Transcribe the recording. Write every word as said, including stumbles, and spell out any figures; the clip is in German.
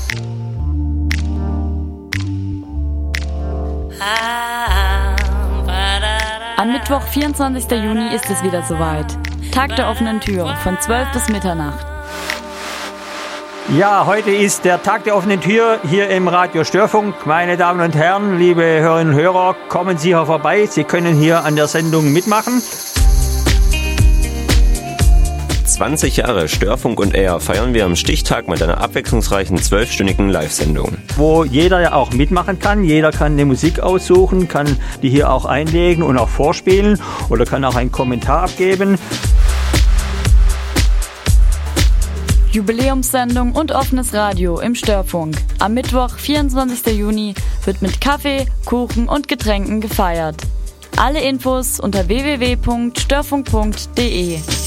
Am Mittwoch, vierundzwanzigsten Juni, ist es wieder soweit. Tag der offenen Tür von zwölf bis Mitternacht. Ja, heute ist der Tag der offenen Tür hier im Radio Störfunk. Meine Damen und Herren, liebe Hörerinnen und Hörer, kommen Sie hier vorbei. Sie können hier an der Sendung mitmachen. zwanzig Jahre Störfunk und Air feiern wir am Stichtag mit einer abwechslungsreichen zwölfstündigen Live-Sendung. Wo jeder ja auch mitmachen kann. Jeder kann eine Musik aussuchen, kann die hier auch einlegen und auch vorspielen oder kann auch einen Kommentar abgeben. Jubiläumssendung und offenes Radio im Störfunk. Am Mittwoch, vierundzwanzigsten Juni, wird mit Kaffee, Kuchen und Getränken gefeiert. Alle Infos unter w w w punkt störfunk punkt d e.